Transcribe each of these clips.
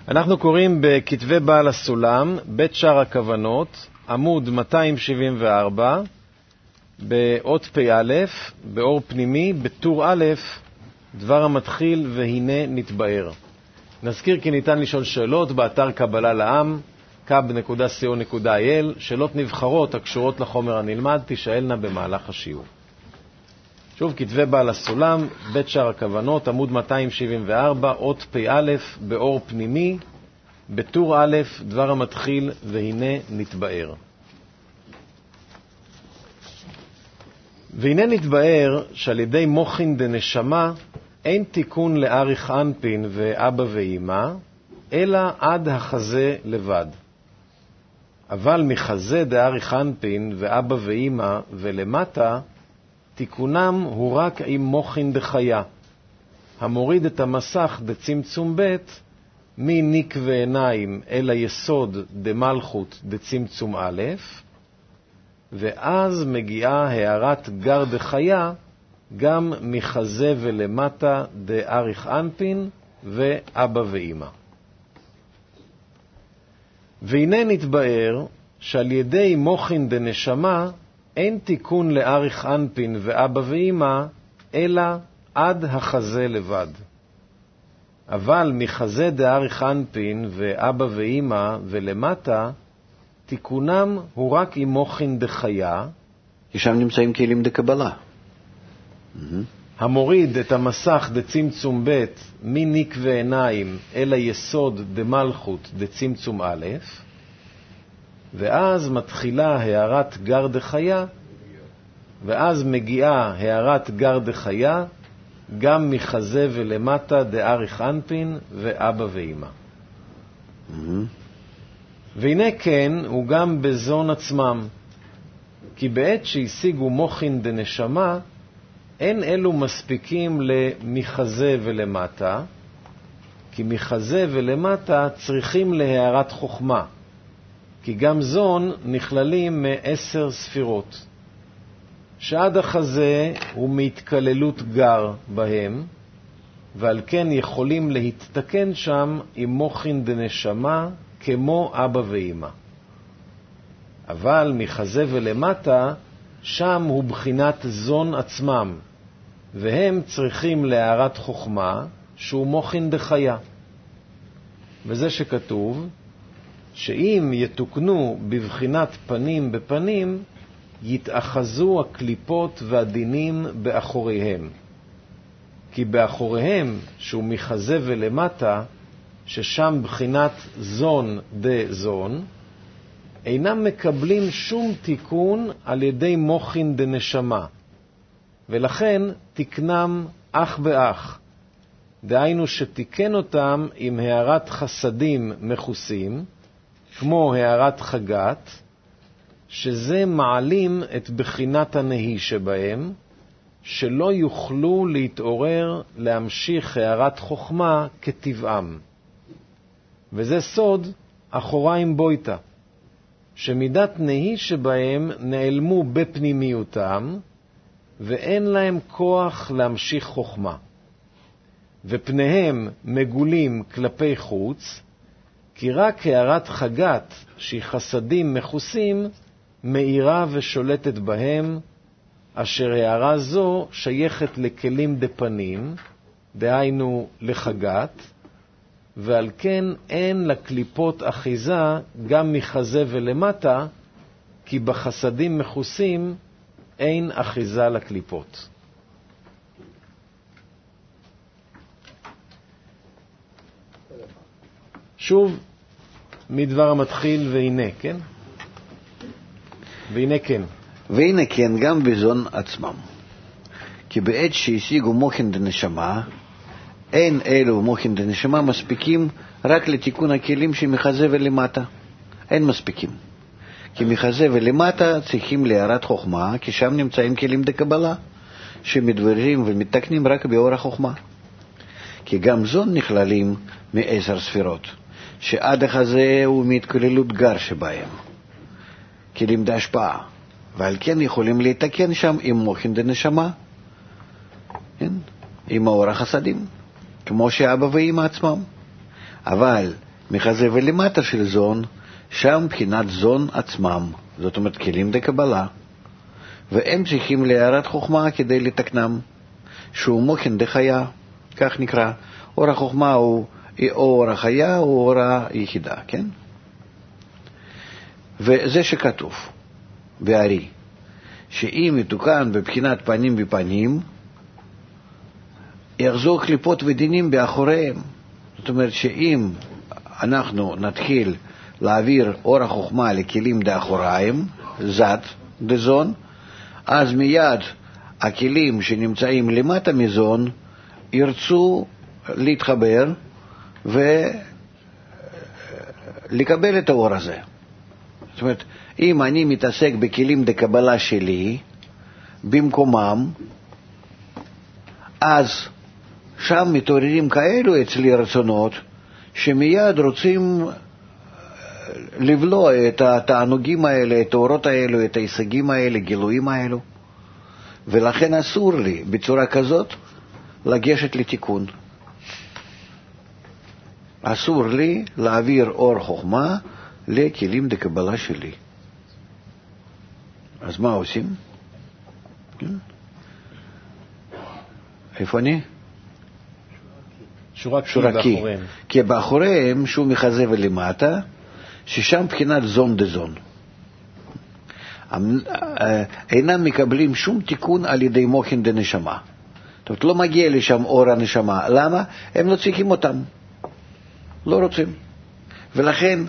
אנחנו קוראים בכתבי בעל הסולם, בית שער הכוונות, עמוד 274, באות פ"א, באור פנימי, בטור א', דבר המתחיל והנה נתבאר. נזכיר כי ניתן לשאול שאלות באתר קבלה לעם, kab.co.il, שאלות נבחרות הקשורות לחומר הנלמד תשאלנה במהלך השיעור. שוב, כתבי בעל הסולם, בית שער הכוונות, עמוד 274, אות פ"א, באור פנימי, בטור א', דבר המתחיל והנה נתבאר. והנה נתבאר שעל ידי מוחין דנשמה אין תיקון לאריך אנפין ואבא ואמא, אלא עד החזה לבד. אבל מחזה דאריך אנפין ואבא ואמא ולמטה, תיקונם הוא רק עם מוחין דחיה, המוריד את המסך דצמצום ב' מניק ועיניים אל היסוד דמלכות דצמצום א', ואז מגיעה הערת גר דחיה גם מחזה ולמטה דאריך אנפין ואבא ואמא. והנה נתבאר שעל ידי מוחין דנשמה אין תיקון לאריך אנפין ואבא ואמא, אלא עד החזה לבד. אבל מחזה דאריך אנפין ואבא ואמא ולמטה, תיקונם הוא רק עם מוחין דחיה, כי שם נמצאים כלים דקבלה. המוריד את המסך דצמצום ב' מניק ועיניים אל היסוד דמלכות דצמצום א', ואז מתחילה הערת גר דחיה, ואז מגיעה הערת גר דחיה גם מחזה ולמטה דאריך אנפין ואבא ואמא. והנה כן הוא גם בזון עצמם, כי בעת שהשיגו מוחין דנשמה, אין אלו מספיקים למחזה ולמטה, כי מחזה ולמטה צריכים להערת חוכמה, כי גם זון נכללים מ10 ספירות, שעד החזה הוא מהתקללות גר בהם, ועל כן יכולים להתתקן שם עם מוחין דנשמה כמו אבא ואמא. אבל מחזה ולמטה, שם הוא בחינת זון עצמם, והם צריכים להערת חוכמה שהוא מוחין דחיה. וזה שכתוב שאם יתוקנו בבחינת פנים בפנים, יתאחזו הקליפות והדינים באחוריהם. כי באחוריהם, שהוא מחזה ולמטה, ששם בחינת זון דזון, אינם מקבלים שום תיקון על ידי מוחין דנשמה, ולכן תקנם אח באח, דהיינו שתיקן אותם עם הערת חסדים מחוסים, כמו הערת חגת, שזה מעלים את בחינת הנהי שבהם, שלא יוכלו להתעורר להמשיך הערת חוכמה כטבעם. וזה סוד אחוריים בויתה, שמידת נהי שבהם נעלמו בפנימיותם, ואין להם כוח להמשיך חוכמה. ופניהם מגולים כלפי חוץ, כי רק הערת חגת שהיא חסדים מחוסים, מאירה ושולטת בהם, אשר הערה זו שייכת לכלים דפנים, דהיינו לחגת, ועל כן אין לקליפות אחיזה גם מחזה ולמטה, כי בחסדים מחוסים אין אחיזה לקליפות. שוב, מדבר המתחיל והנה, כן? והנה כן. והנה כן גם בזון עצמם. כי בעת שהשיגו מוחין דנשמה, אין אלו מוחין דנשמה מספיקים רק לתיקון הכלים שמחזה ולמטה. אין מספיקים. כי מחזה ולמטה צריכים להערת חוכמה, כי שם נמצאים כלים דקבלה, שמתבררים ומתקנים רק באור החוכמה. כי גם זון נכללים מ10 ספירות, שעד החזה הוא מהתקללות גר שבהם, כלים דהשפעה, ועל כן יכולים להתקן שם עם מוחין דנשמה, עם האור החסדים, כמו שאבא ואמא עצמם. אבל מחזה ולמטה של זון, שם בחינת זון עצמם, זאת אומרת כלים דקבלה, והם צריכים להערת חוכמה כדי לתקנם, שהוא מוחין דחיה, כך נקרא. אור החוכמה הוא או אור החיה או אור היחידה, כן? וזה שכתוב בארי, שאם יתוקן בבחינת פנים בפנים, יחזור קליפות ודינים באחוריהם. זאת אומרת שאם אנחנו נתחיל להעביר אור החוכמה לכלים דאחוריים, זת דזון, אז מיד הכלים שנמצאים למטה מזון ירצו להתחבר ולקבל את האור הזה. זאת אומרת, אם אני מתעסק בכלים דקבלה שלי במקומם, אז שם מתעוררים כאלו אצלי רצונות שמיד רוצים לבלוע את התענוגים האלה, את האורות האלו, את ההישגים האלה, גילויים האלו, ולכן אסור לי בצורה כזאת לגשת לתיקון. אסור לי להעביר אור חוכמה לכלים דקבלה שלי. אז מה עושים? איפה אני? שורקי. כי באחוריהם שהוא מחזה ולמטה, ששם בחינת זון דזון. אינם מקבלים שום תיקון על ידי מוחין דנשמה. זאת אומרת, לא מגיע לשם אור הנשמה. למה? הם לא צריכים אותם. לא רוצים. ולכן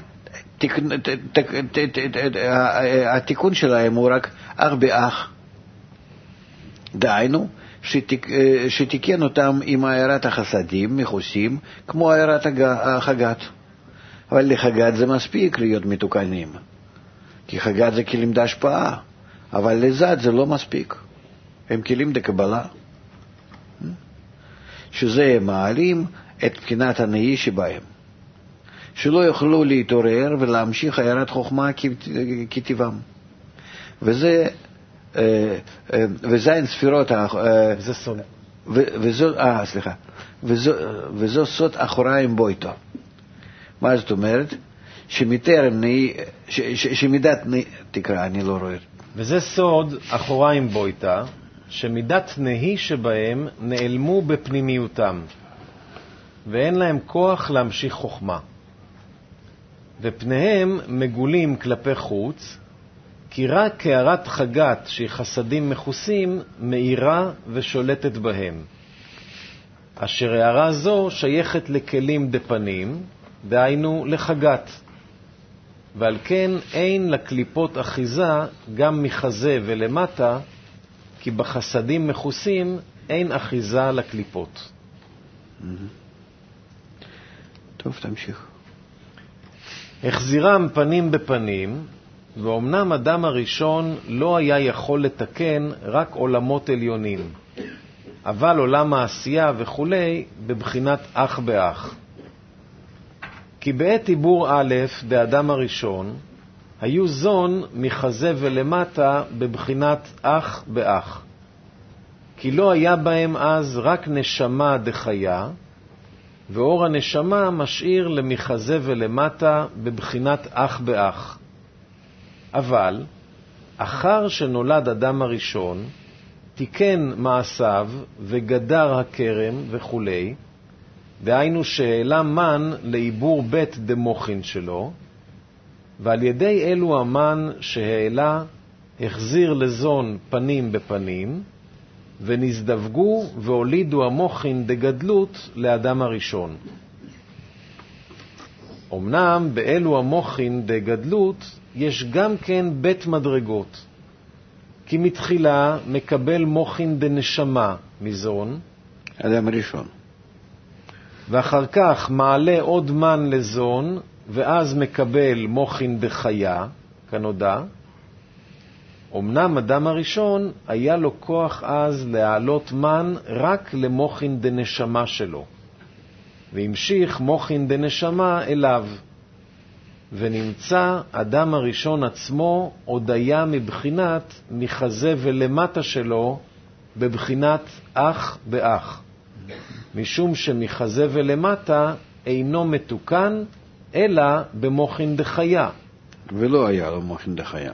התיקון שלהם הוא רק אח באח. דהיינו, שתיקן אותם עם הערת החסדים, מחוסים, כמו הערת החגת. אבל לחגת זה מספיק להיות מתוקנים. כי חגת זה כלים דהשפעה, אבל לזת זה לא מספיק. הם כלים דקבלה. שזה מעלים את בחינת הנהי שבהם. שלא יוכלו להתעורר ולהמשיך הערת חוכמה כטבעם. וזה אין ספירות, זה סוד. וזו סוד אחוריים בויתו. מה זאת אומרת? שמידת תקרא, אני לא רואה. וזה סוד אחוריים בויתא, שמידת נהי שבהם נעלמו בפנימיותם, ואין להם כוח להמשיך חוכמה. ופניהם מגולים כלפי חוץ, כי רק קערת חגת שהיא חסדים מחוסים מאירה ושולטת בהם. אשר הערה זו שייכת לכלים דפנים, דהיינו לחגת. ועל כן אין לקליפות אחיזה גם מחזה ולמטה, כי בחסדים מחוסים אין אחיזה לקליפות. טוב, תמשיך. החזירם פנים בפנים, ואומנם אדם הראשון לא היה יכול לתקן רק עולמות עליונים, אבל עולם העשייה וכולי בבחינת אח באח. כי בעת עיבור א' באדם הראשון, היו זון מחזה ולמטה בבחינת אח באח. כי לא היה בהם אז רק נשמה דחיה, ואור הנשמה משאיר למחזה ולמטה בבחינת אח באח. אבל אחר שנולד אדם הראשון, תיקן מעשיו וגדר הכרם וכולי, דהיינו שהעלה מן לעיבור בית דמוכין שלו, ועל ידי אלו המן שהעלה החזיר לזון פנים בפנים, ונזדווגו והולידו המוכין דגדלות לאדם הראשון. אמנם באלו המוכין דגדלות יש גם כן בית מדרגות, כי מתחילה מקבל מוכין דנשמה מזון, אדם ראשון, ואחר כך מעלה עוד מן לזון, ואז מקבל מוכין דחיה, כנודע. אמנם אדם הראשון היה לו כוח אז להעלות מן רק למוכין דנשמה שלו, והמשיך מוכין דנשמה אליו, ונמצא אדם הראשון עצמו עוד היה מבחינת מחזה ולמטה שלו בבחינת אח באח, משום שמחזה ולמטה אינו מתוקן אלא במוחין דחיה. ולא היה לו מוחין דחיה.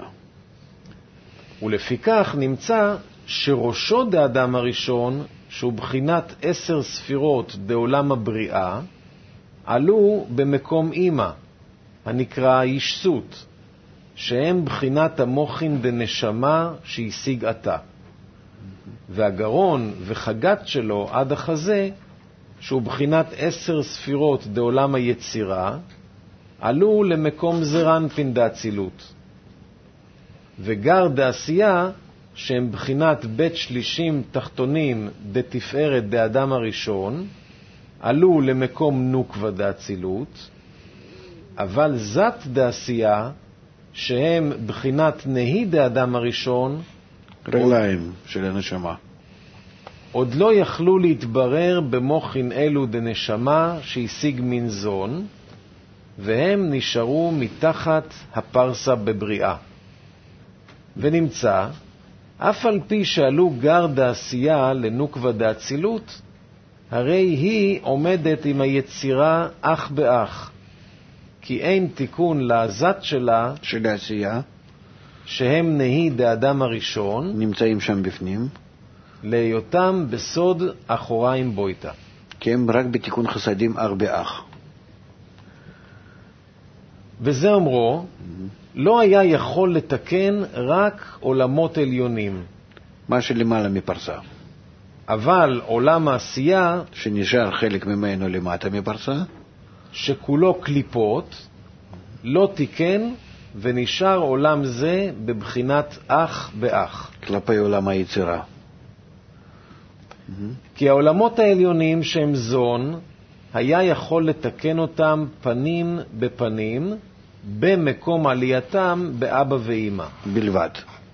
ולפיכך נמצא שראשו דאדם הראשון, שהוא בחינת 10 ספירות בעולם הבריאה, עלו במקום אימא, הנקרא ישסות, שהם בחינת המוחין דנשמה שהשיג עתה. והגרון וחגת שלו עד החזה, שהוא בחינת 10 ספירות בעולם היצירה, עלו למקום זרנפין דאצילות. וגר דעשייה, שהם בחינת בית שלישים תחתונים דתפארת דאדם הראשון, עלו למקום נוקבה דאצילות. אבל זת דעשייה, שהם בחינת נהי דאדם הראשון, רגליים של הנשמה, עוד לא יכלו להתברר במוחין אלו דנשמה שהשיג מן זון, והם נשארו מתחת הפרסה בבריאה. ונמצא, אף על פי שעלו גר דעשייה לנוקבה דאצילות, הרי היא עומדת עם היצירה אח באח, כי אין תיקון לעזת שלה, של העשייה, שהם נהי דאדם הראשון, נמצאים שם בפנים, להיותם בסוד אחוריים בויתה. כי הם רק בתיקון חסדים אח באח. וזה אומרו, לא היה יכול לתקן רק עולמות עליונים. מה שלמעלה מפרסה. אבל עולם העשייה, שנשאר חלק ממנו למטה מפרסה, שכולו קליפות, לא תיקן, ונשאר עולם זה בבחינת אח באח. כלפי עולם היצירה. כי העולמות העליונים שהם זון, היה יכול לתקן אותם פנים בפנים, במקום עלייתם באבא ואמא. בלבד.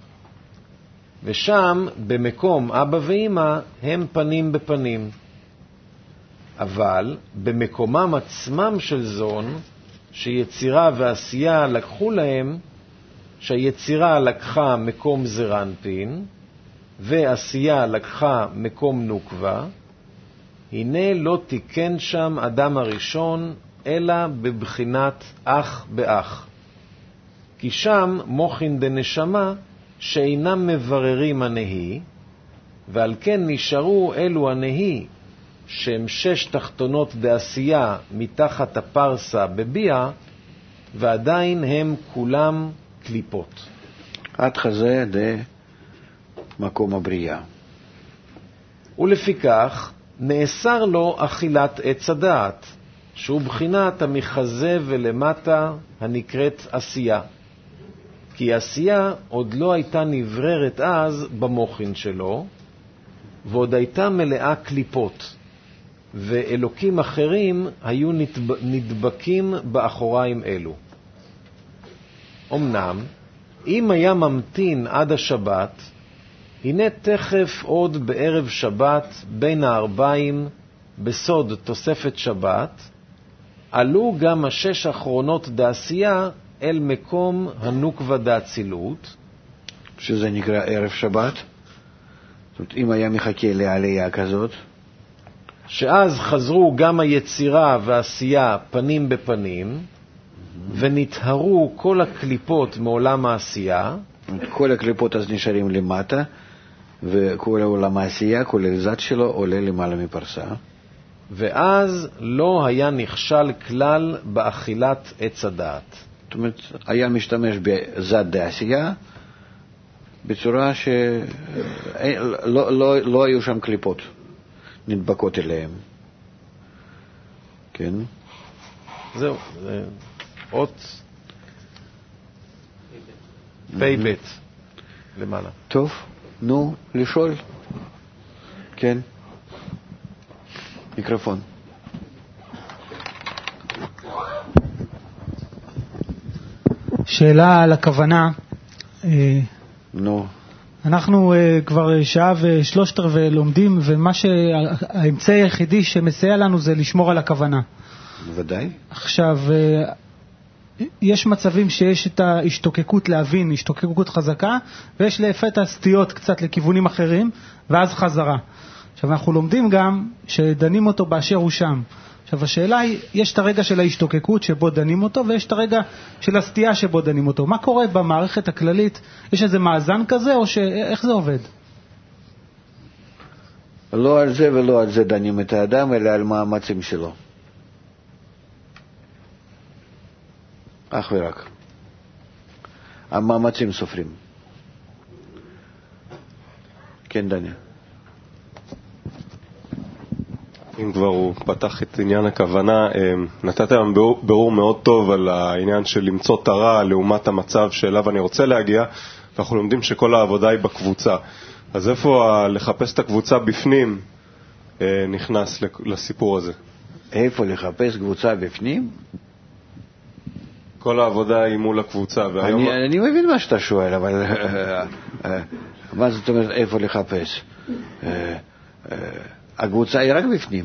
ושם, במקום אבא ואמא, הם פנים בפנים. אבל במקומם עצמם של זון, שיצירה ועשייה לקחו להם, שהיצירה לקחה מקום זרנפין, ועשייה לקחה מקום נוקבה, הנה לא תיקן שם אדם הראשון, אלא בבחינת אח באח. כי שם מוחין דנשמה שאינם מבררים הנהי, ועל כן נשארו אלו הנהי, שהם 6 תחתונות דעשייה מתחת הפרסה בביאה, ועדיין הם כולם קליפות. עד חזה מקום הבריאה. ולפיכך נאסר לו אכילת עץ הדעת, שהוא בחינת המחזה ולמטה הנקראת עשייה. כי עשייה עוד לא הייתה נבררת אז במוחין שלו, ועוד הייתה מלאה קליפות, ואלוקים אחרים היו נדבקים באחוריים אלו. אמנם, אם היה ממתין עד השבת, הנה תכף עוד בערב שבת בין הערביים, בסוד תוספת שבת, עלו גם 6 אחרונות דעשייה אל מקום הנוקבה דאצילות, שזה נקרא ערב שבת. זאת אומרת, אם היה מחכה לעלייה כזאת, שאז חזרו גם היצירה והעשייה פנים בפנים, ונתהרו כל הקליפות מעולם העשייה. כל הקליפות אז נשארים למטה, וכל העולם העשייה, כל הזת שלו עולה למעלה מפרסה. ואז לא היה נכשל כלל באכילת עץ הדעת. זאת אומרת, היה משתמש בזת דעשייה, בצורה לא היו שם קליפות נדבקות אליהם. כן? זהו, אות פי בית למעלה. טוב, נו, לשאול. כן. מיקרופון. שאלה על הכוונה. נו. אנחנו כבר שעה ו3/4 לומדים, ומה שהאמצעי היחידי שמסייע לנו זה לשמור על הכוונה. בוודאי. עכשיו, יש מצבים שיש את ההשתוקקות להבין, השתוקקות חזקה, ויש לפתע סטיות קצת לכיוונים אחרים, ואז חזרה. עכשיו, אנחנו לומדים גם שדנים אותו באשר הוא שם. עכשיו השאלה היא, יש את הרגע של ההשתוקקות שבו דנים אותו, ויש את הרגע של הסטייה שבו דנים אותו. מה קורה במערכת הכללית? יש איזה מאזן כזה, או איך זה עובד? לא על זה ולא על זה דנים את האדם, אלא על מאמצים שלו. אך ורק. המאמצים סופרים. כן, דניאל. אם כבר הוא פתח את עניין הכוונה, נתת היום ברור מאוד טוב על העניין של למצוא תרה לעומת המצב שאליו אני רוצה להגיע, ואנחנו לומדים שכל העבודה היא בקבוצה. אז איפה לחפש את הקבוצה בפנים נכנס לסיפור הזה? איפה לחפש קבוצה בפנים? כל העבודה היא מול הקבוצה. אני מבין מה שאתה שואל, אבל מה זאת אומרת איפה לחפש? הקבוצה היא רק בפנים.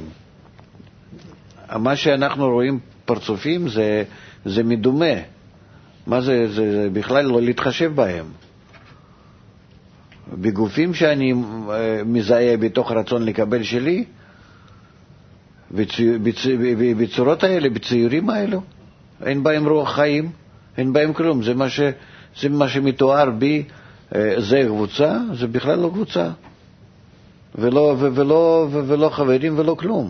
מה שאנחנו רואים פרצופים זה מדומה. מה זה בכלל לא להתחשב בהם. בגופים שאני מזהה בתוך רצון לקבל שלי, בצורות האלה, בציורים האלו, אין בהם רוח חיים, אין בהם כלום. זה מה שמתואר בי, זה קבוצה, זה בכלל לא קבוצה. ולא חברים ולא כלום.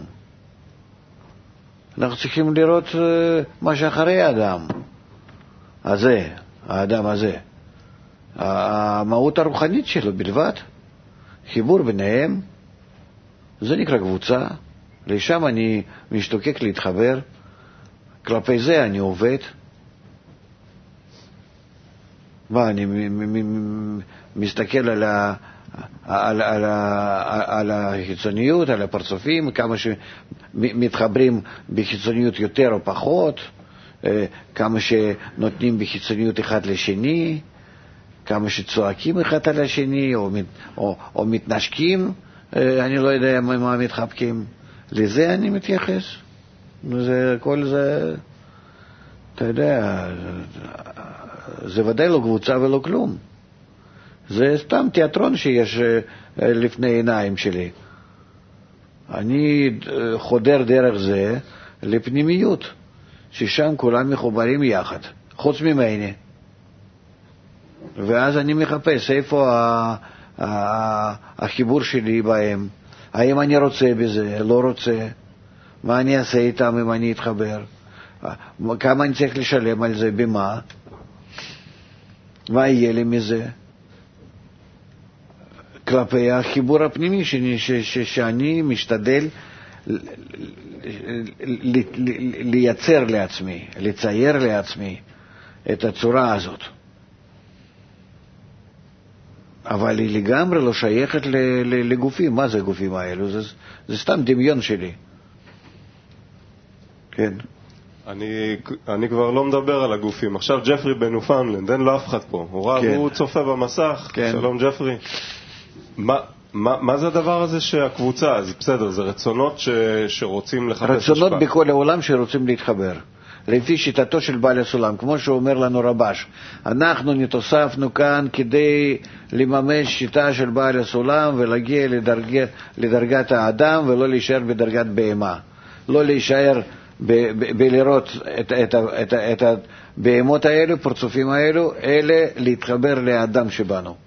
אנחנו צריכים לראות מה שאחרי האדם הזה, האדם הזה. המהות הרוחנית שלו בלבד, חיבור ביניהם, זה נקרא קבוצה. לשם אני משתוקק להתחבר, כלפי זה אני עובד. אני מסתכל על החיצוניות, על הפרצופים, כמה שמתחברים בחיצוניות יותר או פחות, כמה שנותנים בחיצוניות אחד לשני, כמה שצועקים אחד על השני, או מתנשקים, אני לא יודע מה מתחבקים. לזה אני מתייחס. כל זה, אתה יודע, זה ודאי לא קבוצה ולא כלום. זה סתם תיאטרון שיש לפני עיניים שלי. אני חודר דרך זה לפנימיות, ששם כולם מחוברים יחד, חוץ ממני. ואז אני מחפש איפה החיבור שלי בהם. האם אני רוצה בזה, לא רוצה. מה אני אעשה איתם אם אני אתחבר? כמה אני צריך לשלם על זה, במה? מה יהיה לי מזה? כלפי החיבור הפנימי שאני משתדל לייצר לעצמי, לצייר לעצמי את הצורה הזאת. אבל היא לגמרי לא שייכת לגופים. מה זה הגופים האלו? זה סתם דמיון שלי. כן. אני כבר לא מדבר על הגופים. עכשיו ג'פרי בנופנלנד, אין לו אף אחד פה. הוא צופה במסך. שלום ג'פרי. מה זה הדבר הזה שהקבוצה, זה בסדר, זה רצונות שרוצים לחפש השפעה. רצונות בכל העולם שרוצים להתחבר. לפי שיטתו של בעל הסולם, כמו שאומר לנו רבש, אנחנו נתוספנו כאן כדי לממש שיטה של בעל הסולם ולהגיע לדרגת האדם ולא להישאר בדרגת בהמה. לא להישאר בלראות את הבהמות האלו, פרצופים האלו, אלא להתחבר לאדם שבנו.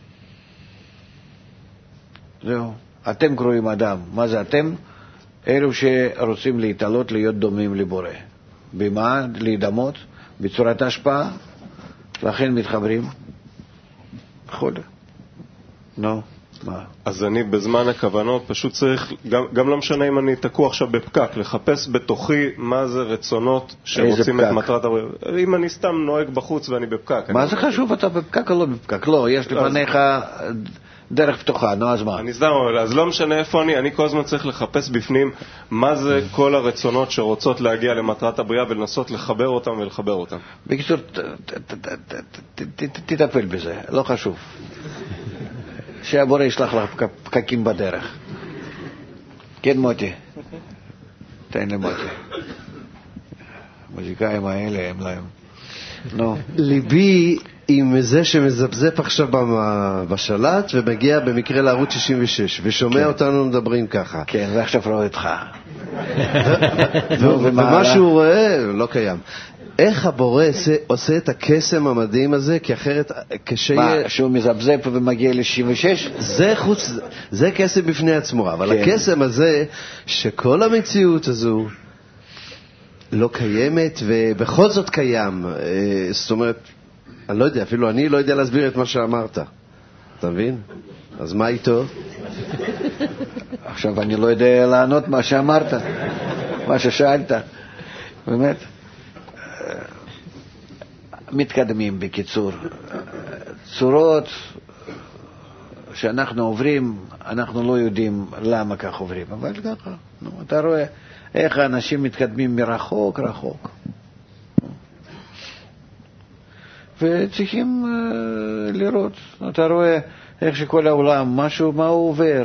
זהו. אתם קוראים אדם. מה זה אתם? אלו שרוצים להתעלות, להיות דומים לבורא. במה? להידמות, בצורת השפעה, לכן מתחברים. יכול. נו, מה? אז אני בזמן הכוונות פשוט צריך, גם לא משנה אם אני תקוע עכשיו בפקק, לחפש בתוכי מה זה רצונות שרוצים את מטרת הבריאות. אם אני סתם נוהג בחוץ ואני בפקק. מה זה חשוב, אתה בפקק או לא בפקק? לא, יש לפניך דרך פתוחה, נו, אז מה? אני סתם אומר, אז לא משנה איפה אני כל הזמן צריך לחפש בפנים מה זה כל הרצונות שרוצות להגיע למטרת הבריאה ולנסות לחבר אותם ולחבר אותם. בקיצור, תטפל בזה, לא חשוב. שהבורא ישלח לך פקקים בדרך. כן, מוטי. תן לי מוטי. מוזיקאים האלה הם להם. נו. ליבי עם זה שמזבזף עכשיו בשלט ומגיע במקרה לערוץ 66 ושומע אותנו מדברים ככה. כן, ועכשיו רואה אותך. ומה שהוא רואה לא קיים. איך הבורא עושה את הקסם המדהים הזה, כי אחרת מה, שהוא מזבזב ומגיע ל-66? זה קסם בפני עצמו, אבל הקסם הזה, שכל המציאות הזו לא קיימת ובכל זאת קיים. זאת אומרת, אני לא יודע, אפילו אני לא יודע להסביר את מה שאמרת. אתה מבין? אז מה איתו? עכשיו אני לא יודע לענות מה שאמרת, מה ששאלת. באמת. מתקדמים בקיצור. צורות שאנחנו עוברים, אנחנו לא יודעים למה כך עוברים, אבל ככה. אתה רואה איך האנשים מתקדמים מרחוק, רחוק. וצריכים לראות. אתה רואה איך שכל העולם, משהו, מה הוא עובר,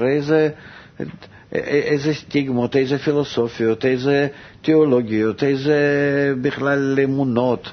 איזה סטיגמות, איזה פילוסופיות, איזה תיאולוגיות, איזה בכלל אמונות,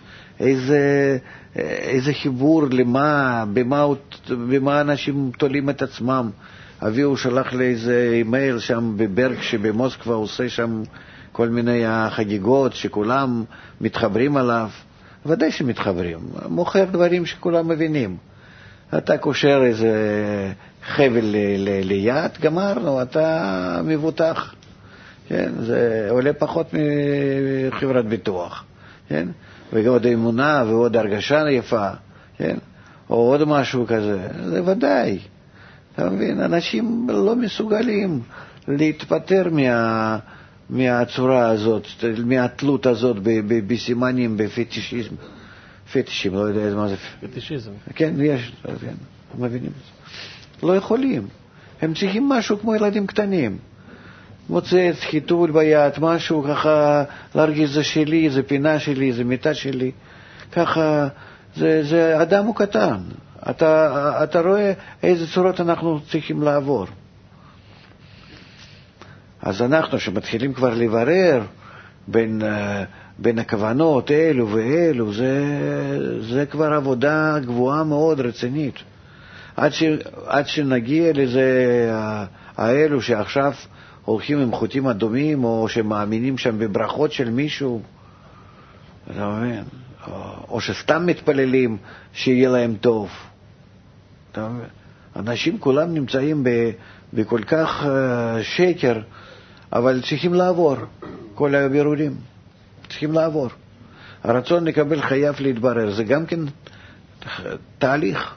איזה חיבור למה, במה אנשים תולים את עצמם. אבי הוא שלח לי איזה אימייל שם בברג שבמוסקבה, עושה שם כל מיני חגיגות שכולם מתחברים עליו. ודאי שמתחברים, מוכר דברים שכולם מבינים. אתה קושר איזה חבל ליד, גמרנו, אתה מבוטח. כן? זה עולה פחות מחברת ביטוח. כן? ועוד אמונה ועוד הרגשה יפה. כן? או עוד משהו כזה. זה ודאי. אתה מבין? אנשים לא מסוגלים להתפטר מהצורה הזאת, מהתלות הזאת בסימנים, בפטישיזם. פטישים, לא יודע מה זה. פטישיזם. כן, יש, כן, מבינים את זה. לא יכולים. הם צריכים משהו כמו ילדים קטנים. מוצץ, חיתול ביד, משהו ככה, להרגיש זה שלי, זה פינה שלי, זה מיטה שלי. ככה, זה אדם הוא קטן. אתה רואה איזה צורות אנחנו צריכים לעבור. אז אנחנו שמתחילים כבר לברר בין הכוונות אלו ואלו, זה כבר עבודה גבוהה מאוד רצינית. עד שנגיע לזה, האלו שעכשיו הולכים עם חוטים אדומים, או שמאמינים שם בברכות של מישהו, אתה מבין? או שסתם מתפללים שיהיה להם טוב. אתה מבין? אנשים כולם נמצאים בכל כך שקר, אבל צריכים לעבור, כל הבירורים, צריכים לעבור. הרצון לקבל חייב להתברר, זה גם כן תהליך.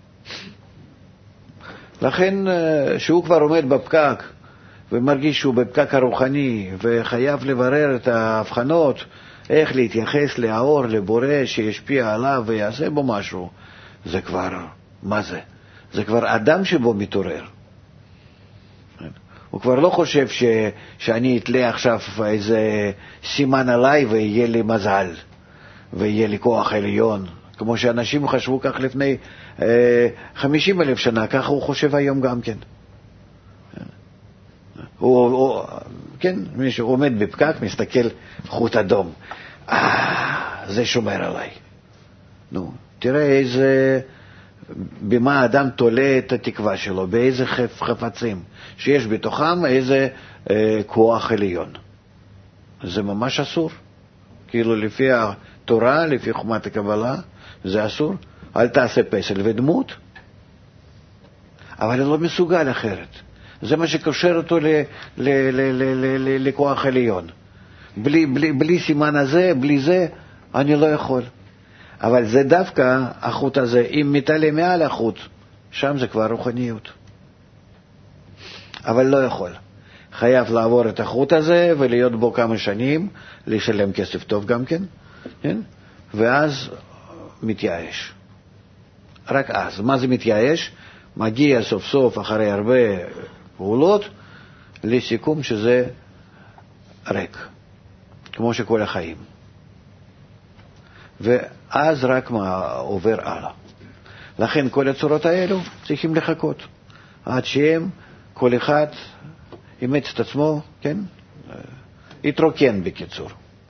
לכן, שהוא כבר עומד בפקק, ומרגיש שהוא בפקק הרוחני, וחייב לברר את ההבחנות, איך להתייחס לאור, לבורא שישפיע עליו ויעשה בו משהו, זה כבר, מה זה? זה כבר אדם שבו מתעורר. הוא כבר לא חושב שאני אתלה עכשיו איזה סימן עליי ויהיה לי מזל, ויהיה לי כוח עליון. כמו שאנשים חשבו כך לפני 50,000 שנה, ככה הוא חושב היום גם כן. כן, מישהו עומד בפקק, מסתכל חוט אדום. זה שומר עליי. נו, תראה איזה, במה האדם תולה את התקווה שלו, באיזה חפצים, שיש בתוכם איזה כוח עליון. זה ממש אסור. כאילו לפי התורה, לפי חומת הקבלה, זה אסור. אל תעשה פסל ודמות. אבל הוא לא מסוגל אחרת. זה מה שקושר אותו לכוח עליון. בלי סימן הזה, בלי זה, אני לא יכול. אבל זה דווקא החוט הזה, אם מתעלה מעל החוט, שם זה כבר רוחניות. אבל לא יכול. חייב לעבור את החוט הזה ולהיות בו כמה שנים, לשלם כסף טוב גם כן, כן? ואז מתייאש. רק אז. מה זה מתייאש? מגיע סוף סוף אחרי הרבה פעולות לסיכום שזה ריק, כמו שכל החיים. ואז רק מה עובר הלאה. לכן כל הצורות האלו צריכים לחכות עד שהם כל אחד אימץ את עצמו, כן? התרוקן בקיצור.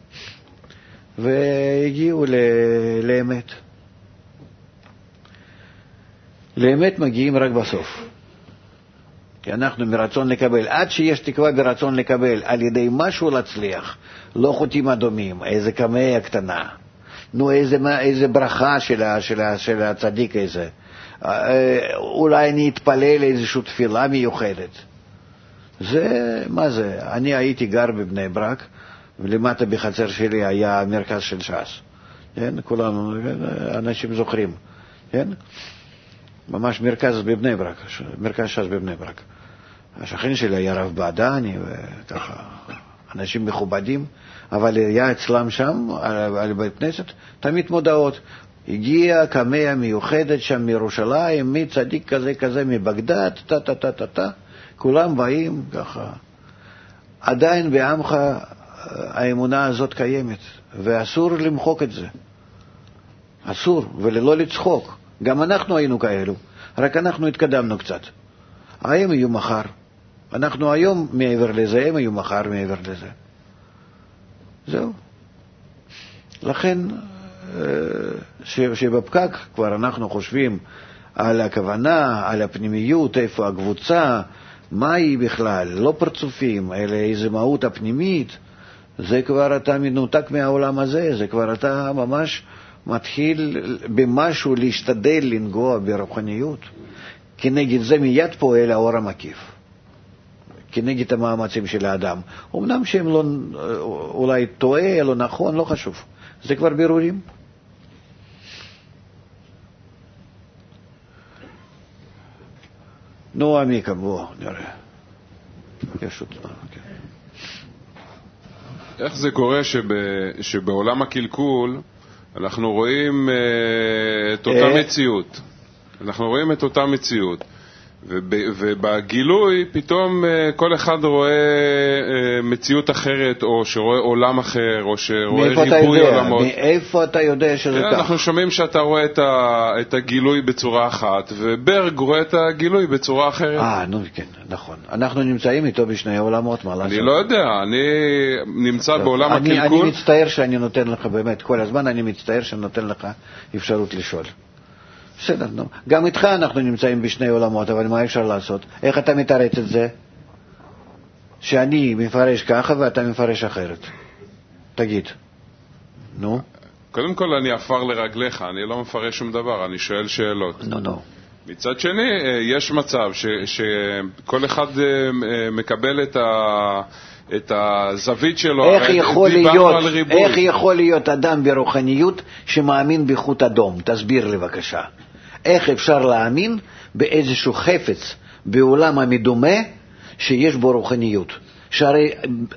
והגיעו לאמת. לאמת מגיעים רק בסוף. כי אנחנו מרצון לקבל, עד שיש תקווה ברצון לקבל, על ידי משהו להצליח, לא חוטים אדומים, איזה קמאה קטנה, נו איזה ברכה של הצדיק הזה, אולי אני אתפלל איזושהי תפילה מיוחדת. זה, מה זה? אני הייתי גר בבני ברק, ולמטה בחצר שלי היה מרכז של ש"ס. כן? כולנו, אנשים זוכרים. כן? ממש מרכז בבני ברק, מרכז ש"ס בבני ברק. השכן שלי היה רב בעדני, וככה, אנשים מכובדים, אבל היה אצלם שם, על בית כנסת, תמיד מודעות. הגיעה קמאה מיוחדת שם מירושלים, מצדיק כזה כזה מבגדד, כולם באים ככה. עדיין בעמך האמונה הזאת קיימת, ואסור למחוק את זה. אסור, וללא לצחוק. גם אנחנו היינו כאלו, רק אנחנו התקדמנו קצת. הם יהיו מחר. אנחנו היום מעבר לזה, הם יהיו מחר מעבר לזה. זהו. לכן, שבפקק כבר אנחנו חושבים על הכוונה, על הפנימיות, איפה הקבוצה, מה היא בכלל, לא פרצופים, אלא איזו מהות הפנימית, זה כבר אתה מנותק מהעולם הזה, זה כבר אתה ממש מתחיל במשהו להשתדל לנגוע ברוחניות. כנגד זה מיד פועל האור המקיף, כנגד המאמצים של האדם. אמנם שהם לא, אולי טועה, לא נכון, לא חשוב. זה כבר בירורים. נו, עמיקה, בוא, נראה. יש עוד זמן, כן. איך זה קורה שבעולם הקלקול אנחנו רואים את אותה מציאות? אנחנו רואים את אותה מציאות. ובגילוי פתאום כל אחד רואה מציאות אחרת, או שרואה עולם אחר, או שרואה ריבוי עולמות. מאיפה אתה יודע שזה כך? אנחנו שומעים שאתה רואה את הגילוי בצורה אחת, וברג רואה את הגילוי בצורה אחרת. נו כן, נכון. אנחנו נמצאים איתו בשני עולמות, מה לעשות? אני לא יודע, אני נמצא בעולם הקלקול. אני מצטער שאני נותן לך, באמת, כל הזמן אני מצטער שאני נותן לך אפשרות לשאול. בסדר, נו. גם איתך אנחנו נמצאים בשני עולמות, אבל מה אפשר לעשות? איך אתה מתארץ את זה? שאני מפרש ככה ואתה מפרש אחרת. תגיד. נו? קודם כל אני אפר לרגליך, אני לא מפרש שום דבר, אני שואל שאלות. נו. מצד שני, יש מצב שכל אחד מקבל את הזווית שלו. איך יכול להיות אדם ברוחניות שמאמין בחוט אדום? תסביר לי בבקשה. איך אפשר להאמין באיזשהו חפץ בעולם המדומה שיש בו רוחניות? שהרי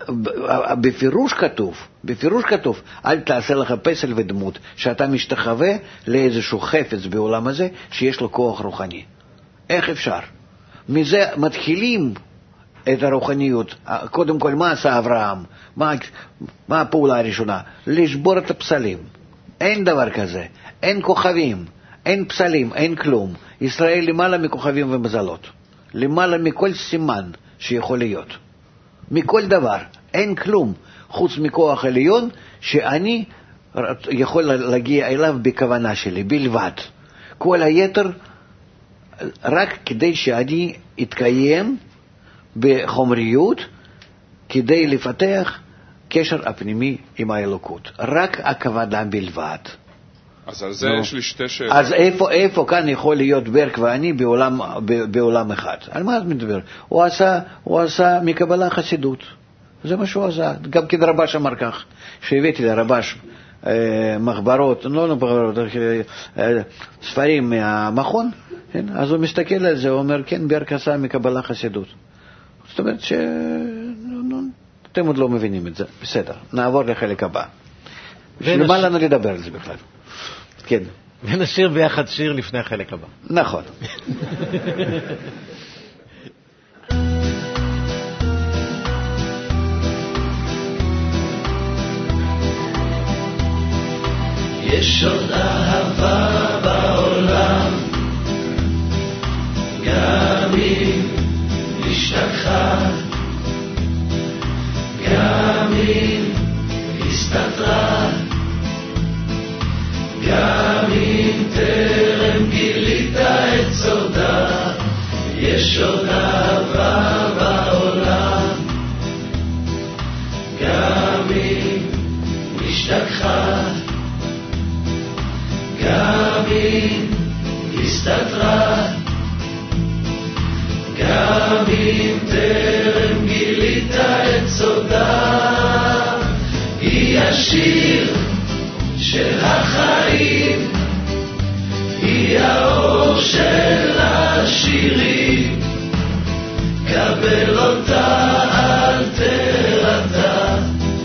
בפירוש כתוב, אל תעשה לך פסל ודמות, שאתה משתחווה לאיזשהו חפץ בעולם הזה שיש לו כוח רוחני. איך אפשר? מזה מתחילים את הרוחניות. קודם כל, מה עשה אברהם? מה הפעולה הראשונה? לשבור את הפסלים. אין דבר כזה. אין כוכבים, אין פסלים, אין כלום. ישראל למעלה מכוכבים ומזלות. למעלה מכל סימן שיכול להיות. מכל דבר. אין כלום. חוץ מכוח עליון שאני יכול להגיע אליו בכוונה שלי, בלבד. כל היתר רק כדי שאני אתקיים בחומריות, כדי לפתח קשר הפנימי עם האלוקות. רק הכוונה בלבד. אז על זה יש לי שתי שאלות. אז איפה כאן יכול להיות ברק ואני בעולם אחד? על מה את מדבר? הוא עשה מקבלה חסידות. זה מה שהוא עשה. גם כדרבש אמר כך, שהבאתי לרבש מחברות, ספרים מהמכון, אז הוא מסתכל על זה, הוא אומר, כן, ברק עשה מקבלה חסידות. זאת אומרת אתם עוד לא מבינים את זה. בסדר, נעבור לחלק הבא. למה לנו לדבר על זה בכלל? כן. ונשיר ביחד שיר לפני החלק הבא. נכון. יש עוד אהבה בעולם, גם אם השתכחה, גם אם הסתתרה, גם אם טרם גילית את סודה, יש עוד אהבה לך, גם אם הסתתרה, גם אם טרם גילית את סודה, היא השיר של החיים, היא האור של השירים, קבל אותה אל תרתע,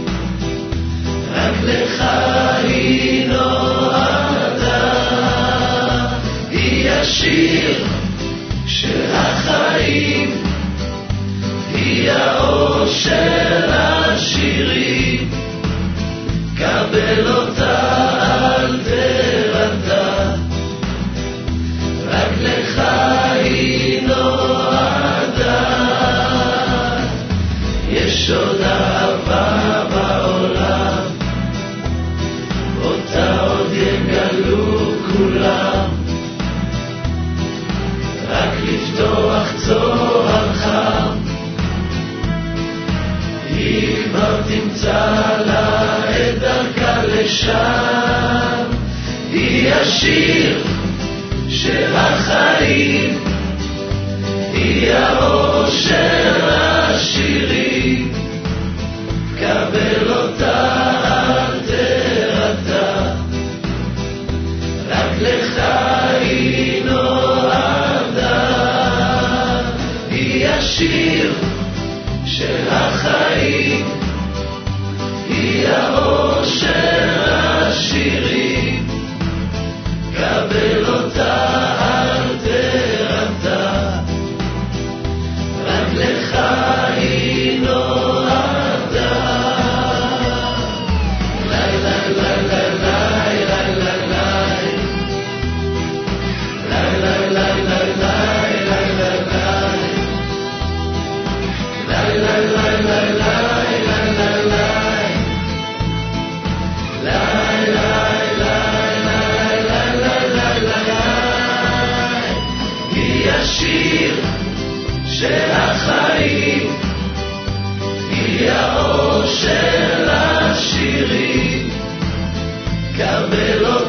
רק לך היא נועדה, היא השיר של החיים, היא האור של השירים, קבל אותה אל תרתע, רק לך היא נועדה. יש עוד אהבה בעולם, אותה עוד יגלו כולם, רק לפתוח צוהר חם, היא כבר תמצא לה את דרכה לשם, היא השיר של החיים, היא האור של השירים, קבל אותה אל תרתע, רק לך היא נועדה, היא השיר של החיים, היא האור של השירים, קבל אותה אל תרתע, רק לך היא נועדה. לי לי לי לי לי לי לי לי לי לי השיר של החיים, היא האור של השירים, קבל אותה